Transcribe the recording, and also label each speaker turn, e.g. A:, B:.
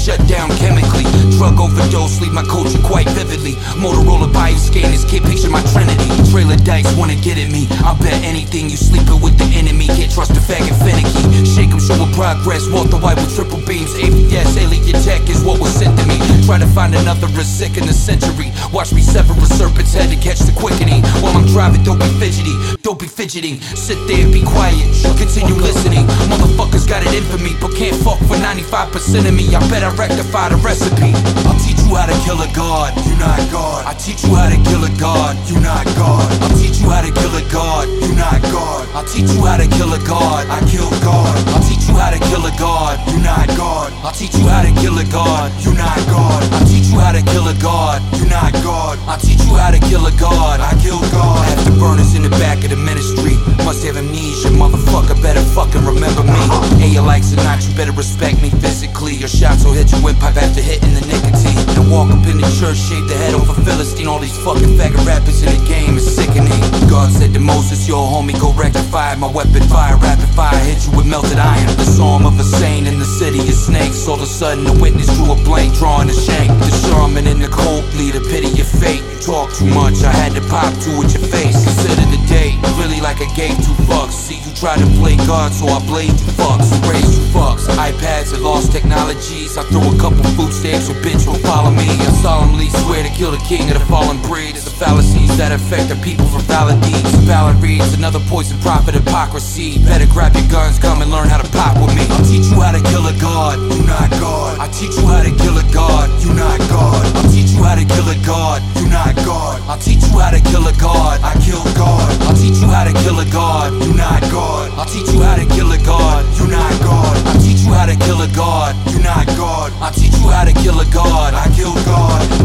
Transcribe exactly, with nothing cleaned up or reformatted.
A: shut down chemically. Drug overdose, leave my culture quite vividly. Motorola bioscanners, can't picture my trinity. Trailer dykes wanna get at me, I'll bet anything you sleeping with the enemy. Can't trust a faggot finicky. Shake 'em, show 'em progress, Walter White with triple beams. A V S, alien tech is what was sent to me. Try to find another sick in the century. Watch me sever a serpent's head to catch the quickening. While I'm driving, don't be fidgety, don't be fidgeting. Sit there and be quiet, continue listening. Motherfuckers got it in for me, but can't fuck for ninety-five percent of me. I bet I rectify the recipe. I'll teach you how to kill a god, you not God. I teach you how to kill a god, you not God. I'll teach you how to kill a god, you not God. I'll teach you how to kill a god, I kill God. I'll teach you how to kill a god, you not God. I'll teach you how to kill a god, you not God. I'll teach you how to kill a god, you not God. I'll teach you how to kill a god, I kill God. Afterburners in the back of the ministry. Must have amnesia, motherfucker, better fucking remember me. Hey, you like or not, you better respect me physically. Your shots will hit your windpipe after hitting the nicotine. And walk up in the church, shave the head off a Philistine. All these fucking faggot rappers in the game is sickening. God said to Moses, yo homie, go rectify my weapon fire. Rapid fire, hit you with melted iron. The psalm of a saint in the city of snakes. All of a sudden the witness drew a blank, drawing a shank. The shaman and the cold bleeder, pity your fate. You talk too much, I had to pop two with your face. Consider the date, really like I gave two fucks. See you try to play God, so I blade you fucks. Raise you fucks, iPads and lost technologies. I throw a couple food stamps, your bitch will follow me. I solemnly swear to kill the king of the fallen breed. It's the fallacies that affect the people for valid deeds. Ballad reads, another poison prophet hypocrisy. Better grab your guns, come and learn how to pop with me. I'll teach you how to kill a god, you not God. I'll teach you how to kill a god, you not God. I'll teach you how to kill a god, you not God. I'll teach you how to kill a god, I kill God. I'll teach you how to kill a god, you not God. I'll teach you how to kill a god, you not God. I'll teach you how to kill a god, you not God. I'll teach you how to kill a god, I kill God.